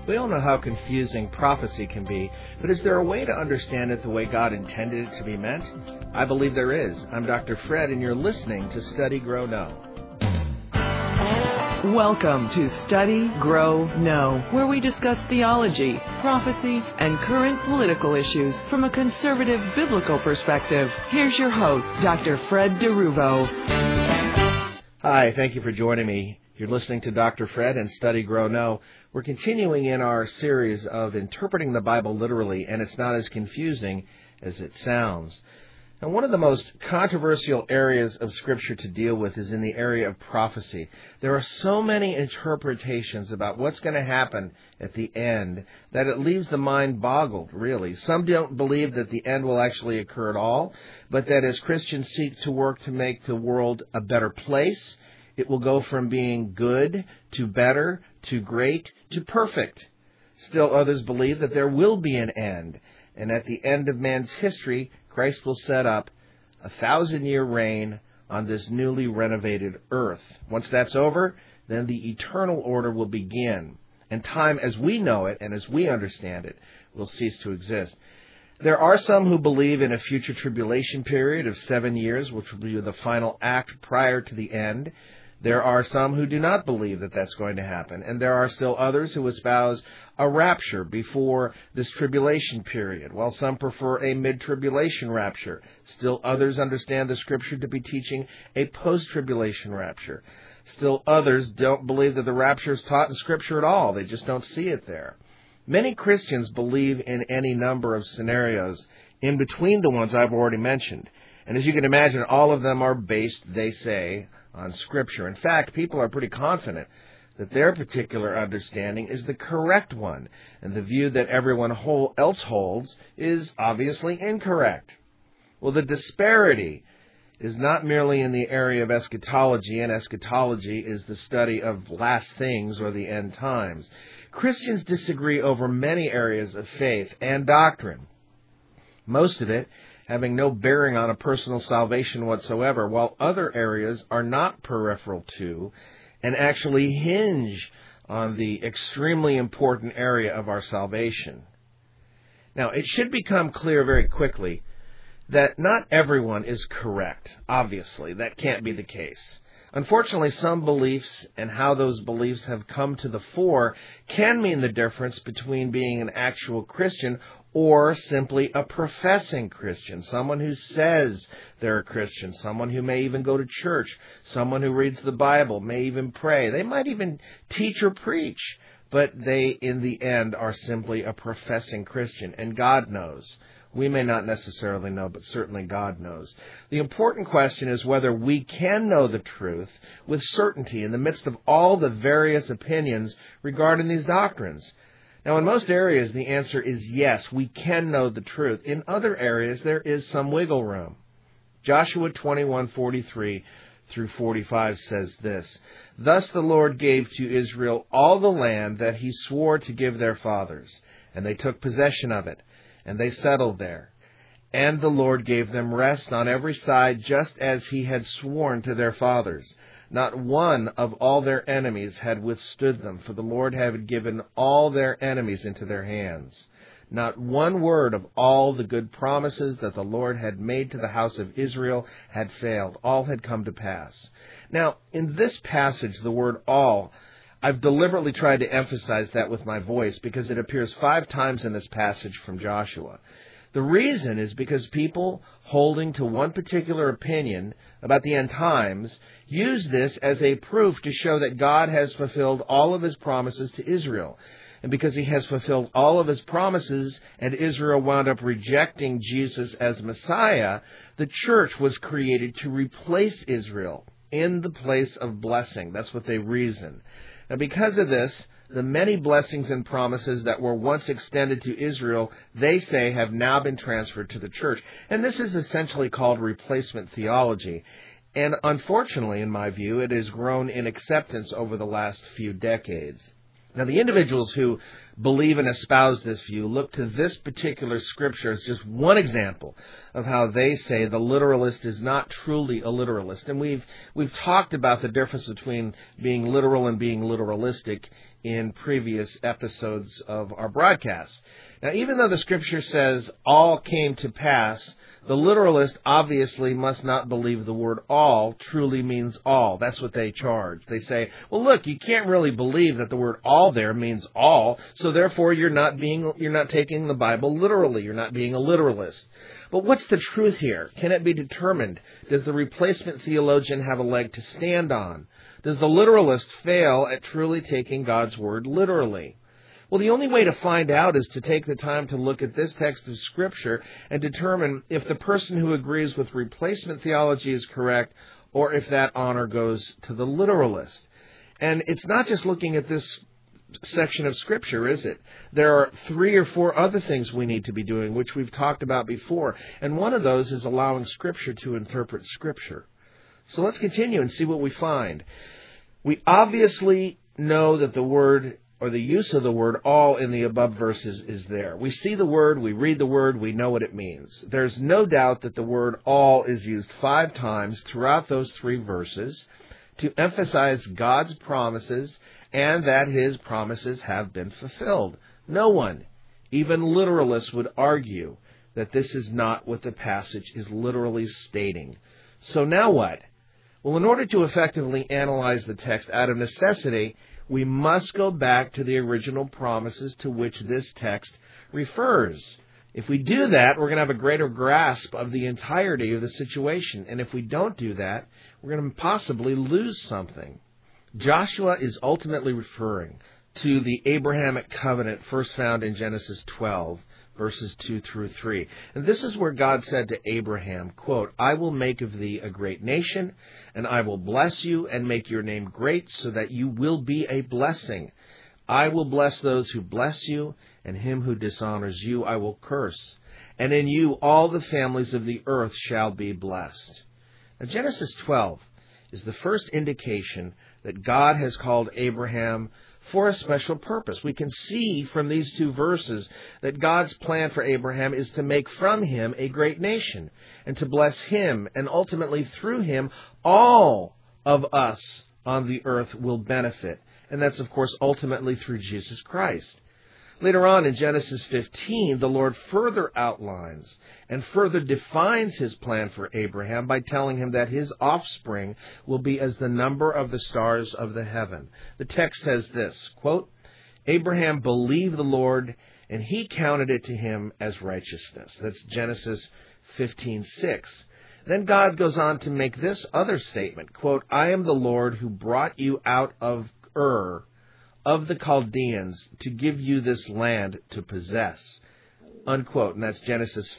We all know how confusing prophecy can be, but is there a way to understand it the way God intended it to be meant? I believe there is. I'm Dr. Fred, and you're listening to Study, Grow, Know. Welcome to Study, Grow, Know, where we discuss theology, prophecy, and current political issues from a conservative biblical perspective. Here's your host, Dr. Fred DeRuvo. Hi, thank you for joining me. You're listening to Dr. Fred and Study, Grow, Know. We're continuing in our series of interpreting the Bible literally, and it's not as confusing as it sounds. Now, one of the most controversial areas of Scripture to deal with is in the area of prophecy. There are so many interpretations about what's going to happen at the end that it leaves the mind boggled, really. Some don't believe that the end will actually occur at all, but that as Christians seek to work to make the world a better place, it will go from being good to better to great to perfect. Still others believe that there will be an end, and at the end of man's history, Christ will set up a 1,000-year reign on this newly renovated earth. Once that's over, then the eternal order will begin, and time as we know it and as we understand it will cease to exist. There are some who believe in a future tribulation period of 7 years, which will be the final act prior to the end. There are some who do not believe that that's going to happen, and there are still others who espouse a rapture before this tribulation period, while some prefer a mid-tribulation rapture. Still others understand the Scripture to be teaching a post-tribulation rapture. Still others don't believe that the rapture is taught in Scripture at all. They just don't see it there. Many Christians believe in any number of scenarios in between the ones I've already mentioned. And as you can imagine, all of them are based, they say, on Scripture. In fact, people are pretty confident that their particular understanding is the correct one, and the view that everyone else holds is obviously incorrect. Well, the disparity is not merely in the area of eschatology, and eschatology is the study of last things or the end times. Christians disagree over many areas of faith and doctrine, most of it having no bearing on a personal salvation whatsoever, while other areas are not peripheral to and actually hinge on the extremely important area of our salvation. Now, it should become clear very quickly that not everyone is correct. Obviously, that can't be the case. Unfortunately, some beliefs and how those beliefs have come to the fore can mean the difference between being an actual Christian or simply a professing Christian, someone who says they're a Christian, someone who may even go to church, someone who reads the Bible, may even pray. They might even teach or preach, but they, in the end, are simply a professing Christian, and God knows. We may not necessarily know, but certainly God knows. The important question is whether we can know the truth with certainty in the midst of all the various opinions regarding these doctrines. Now, in most areas, the answer is yes, we can know the truth. In other areas, there is some wiggle room. Joshua 21:43 through 45 says this, "Thus the Lord gave to Israel all the land that he swore to give their fathers, and they took possession of it, and they settled there. And the Lord gave them rest on every side, just as he had sworn to their fathers. Not one of all their enemies had withstood them, for the Lord had given all their enemies into their hands. Not one word of all the good promises that the Lord had made to the house of Israel had failed. All had come to pass." Now, in this passage, the word all, I've deliberately tried to emphasize that with my voice because it appears 5 times in this passage from Joshua. The reason is because people holding to one particular opinion about the end times use this as a proof to show that God has fulfilled all of his promises to Israel. And because he has fulfilled all of his promises and Israel wound up rejecting Jesus as Messiah, the church was created to replace Israel in the place of blessing. That's what they reason. Now, because of this, the many blessings and promises that were once extended to Israel, they say, have now been transferred to the church. And this is essentially called replacement theology. And unfortunately, in my view, it has grown in acceptance over the last few decades. Now, the individuals who believe and espouse this view look to this particular scripture as just one example of how they say the literalist is not truly a literalist. And we've talked about the difference between being literal and being literalistic in previous episodes of our broadcast. Now, even though the Scripture says all came to pass, the literalist obviously must not believe the word all truly means all. That's what they charge. They say, well, look, you can't really believe that the word all there means all, so therefore you're not taking the Bible literally. You're not being a literalist. But what's the truth here? Can it be determined? Does the replacement theologian have a leg to stand on? Does the literalist fail at truly taking God's word literally? Well, the only way to find out is to take the time to look at this text of Scripture and determine if the person who agrees with replacement theology is correct or if that honor goes to the literalist. And it's not just looking at this section of Scripture, is it? There are 3 or 4 other things we need to be doing, which we've talked about before. And one of those is allowing Scripture to interpret Scripture. So let's continue and see what we find. We obviously know that the word or the use of the word all in the above verses is there. We see the word, we read the word, we know what it means. There's no doubt that the word all is used 5 times throughout those 3 verses to emphasize God's promises and that His promises have been fulfilled. No one, even literalists, would argue that this is not what the passage is literally stating. So now what? Well, in order to effectively analyze the text out of necessity, we must go back to the original promises to which this text refers. If we do that, we're going to have a greater grasp of the entirety of the situation. And if we don't do that, we're going to possibly lose something. Joshua is ultimately referring to the Abrahamic covenant first found in Genesis 12, verses 2 through 3. And this is where God said to Abraham, quote, I will make of thee a great nation, and I will bless you and make your name great so that you will be a blessing. I will bless those who bless you, and him who dishonors you I will curse. And in you all the families of the earth shall be blessed. Now, Genesis 12 is the first indication that God has called Abraham for a special purpose. We can see from these 2 verses that God's plan for Abraham is to make from him a great nation and to bless him, and ultimately through him all of us on the earth will benefit. And that's, of course, ultimately through Jesus Christ. Later on in Genesis 15, the Lord further outlines and further defines His plan for Abraham by telling him that his offspring will be as the number of the stars of the heaven. The text says this, quote, Abraham believed the Lord, and He counted it to him as righteousness. That's Genesis 15:6. Then God goes on to make this other statement, quote, I am the Lord who brought you out of Ur of the Chaldeans to give you this land to possess, unquote. And that's Genesis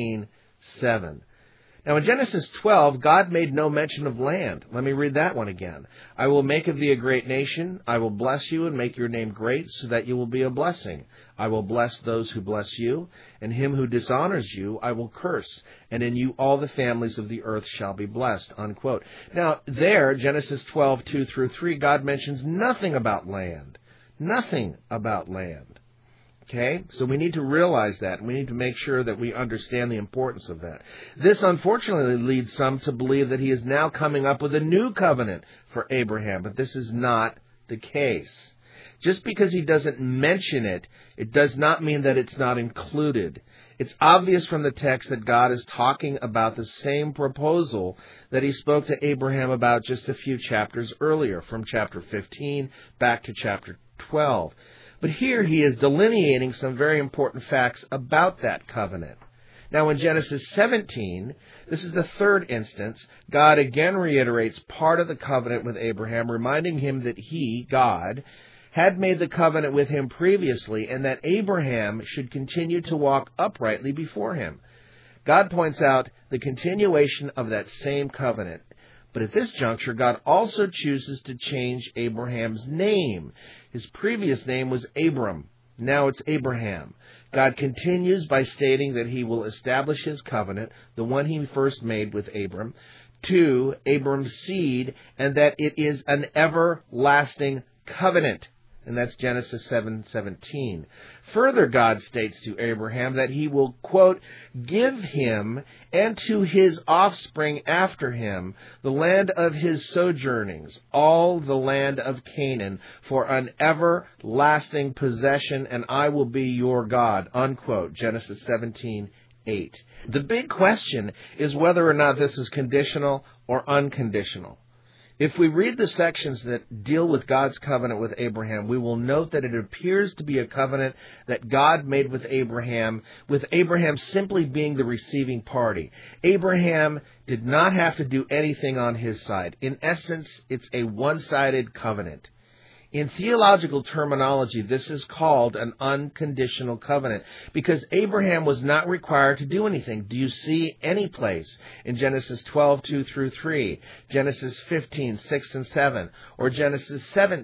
15:7. Now, in Genesis 12, God made no mention of land. Let me read that one again. I will make of thee a great nation. I will bless you and make your name great so that you will be a blessing. I will bless those who bless you, and him who dishonors you I will curse. And in you all the families of the earth shall be blessed, unquote. Now, there, Genesis 12, 2 through 3, God mentions nothing about land. Nothing about land. Okay? So we need to realize that. We need to make sure that we understand the importance of that. This, unfortunately, leads some to believe that He is now coming up with a new covenant for Abraham, but this is not the case. Just because He doesn't mention it, it does not mean that it's not included. It's obvious from the text that God is talking about the same proposal that He spoke to Abraham about just a few chapters earlier, from chapter 15 back to chapter 12. But here He is delineating some very important facts about that covenant. Now, in Genesis 17, this is the 3rd instance, God again reiterates part of the covenant with Abraham, reminding him that He, God, had made the covenant with him previously, and that Abraham should continue to walk uprightly before Him. God points out the continuation of that same covenant. But at this juncture, God also chooses to change Abraham's name. His previous name was Abram. Now it's Abraham. God continues by stating that He will establish His covenant, the one He first made with Abram, to Abram's seed, and that it is an everlasting covenant. And that's Genesis 7:17. Further, God states to Abraham that he will, quote, give him and to his offspring after him the land of his sojournings, all the land of Canaan, for an everlasting possession, and I will be your God, unquote. Genesis 17:8. The big question is whether or not this is conditional or unconditional. If we read the sections that deal with God's covenant with Abraham, we will note that it appears to be a covenant that God made with Abraham simply being the receiving party. Abraham did not have to do anything on his side. In essence, it's a one-sided covenant. In theological terminology, this is called an unconditional covenant because Abraham was not required to do anything. Do you see any place in Genesis 12:2 through 3, Genesis 15:6 and 7, or Genesis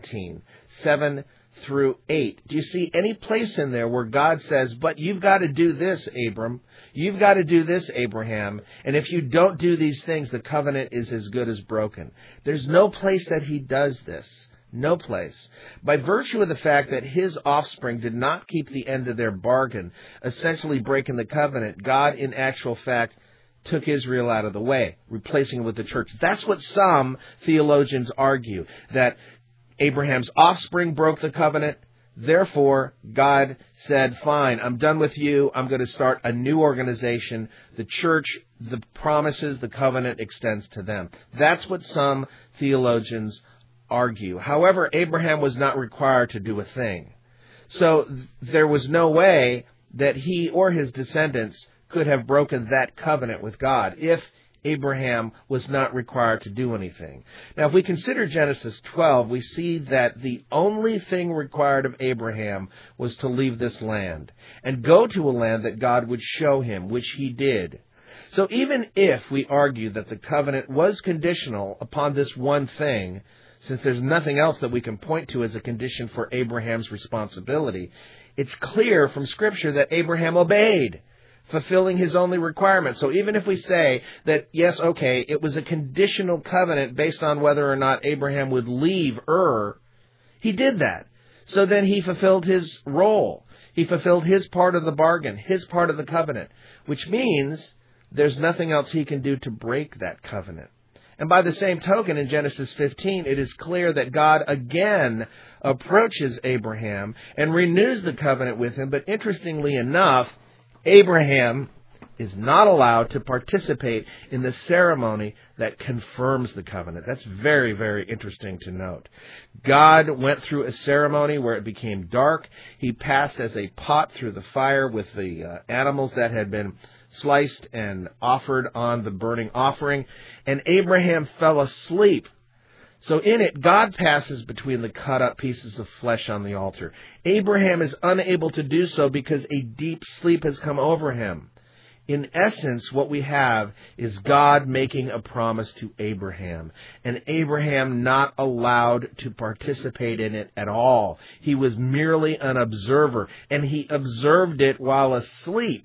17:7 through 8? Do you see any place in there where God says, but you've got to do this, Abram. You've got to do this, Abraham. And if you don't do these things, the covenant is as good as broken. There's no place that he does this. No place. By virtue of the fact that his offspring did not keep the end of their bargain, essentially breaking the covenant, God, in actual fact, took Israel out of the way, replacing it with the church. That's what some theologians argue, that Abraham's offspring broke the covenant. Therefore, God said, fine, I'm done with you. I'm going to start a new organization. The church, the promises, the covenant extends to them. That's what some theologians argue. However, Abraham was not required to do a thing. So there was no way that he or his descendants could have broken that covenant with God if Abraham was not required to do anything. Now, if we consider Genesis 12, we see that the only thing required of Abraham was to leave this land and go to a land that God would show him, which he did. So even if we argue that the covenant was conditional upon this one thing, since there's nothing else that we can point to as a condition for Abraham's responsibility, it's clear from Scripture that Abraham obeyed, fulfilling his only requirement. So even if we say that, yes, okay, it was a conditional covenant based on whether or not Abraham would leave Ur, he did that. So then he fulfilled his role. He fulfilled his part of the bargain, his part of the covenant, which means there's nothing else he can do to break that covenant. And by the same token, in Genesis 15, it is clear that God again approaches Abraham and renews the covenant with him. But interestingly enough, Abraham is not allowed to participate in the ceremony that confirms the covenant. That's very, very interesting to note. God went through a ceremony where it became dark. He passed as a pot through the fire with the animals that had been sliced and offered on the burning offering, and Abraham fell asleep. So in it, God passes between the cut-up pieces of flesh on the altar. Abraham is unable to do so because a deep sleep has come over him. In essence, what we have is God making a promise to Abraham, and Abraham not allowed to participate in it at all. He was merely an observer, and he observed it while asleep.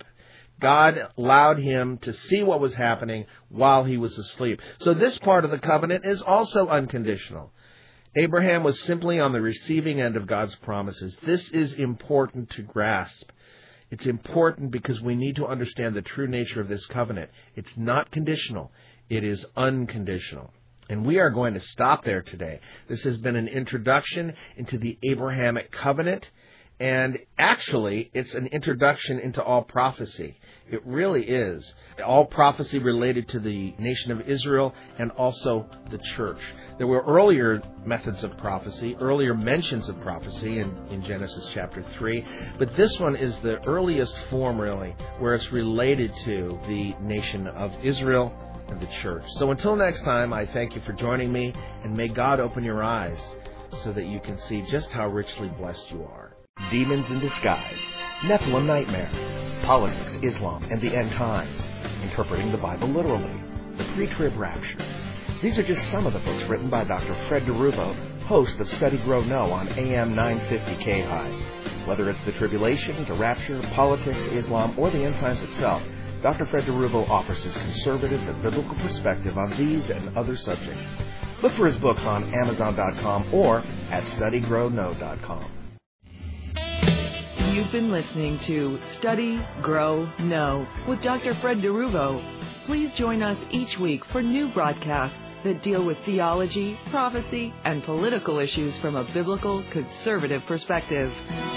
God allowed him to see what was happening while he was asleep. So this part of the covenant is also unconditional. Abraham was simply on the receiving end of God's promises. This is important to grasp. It's important because we need to understand the true nature of this covenant. It's not conditional. It is unconditional. And we are going to stop there today. This has been an introduction into the Abrahamic covenant. And actually, it's an introduction into all prophecy. It really is. All prophecy related to the nation of Israel and also the church. There were earlier methods of prophecy, earlier mentions of prophecy in Genesis chapter 3. But this one is the earliest form, really, where it's related to the nation of Israel and the church. So until next time, I thank you for joining me, and may God open your eyes so that you can see just how richly blessed you are. Demons in Disguise, Nephilim Nightmare, Politics, Islam, and the End Times, Interpreting the Bible Literally, The Pre-Trib Rapture. These are just some of the books written by Dr. Fred DeRuvo, host of Study Grow Know on AM 950 K-High. Whether it's the tribulation, the rapture, politics, Islam, or the End Times itself, Dr. Fred DeRuvo offers his conservative and biblical perspective on these and other subjects. Look for his books on Amazon.com or at StudyGrowKnow.com. You've been listening to Study, Grow, Know with Dr. Fred DeRuvo. Please join us each week for new broadcasts that deal with theology, prophecy, and political issues from a biblical, conservative perspective.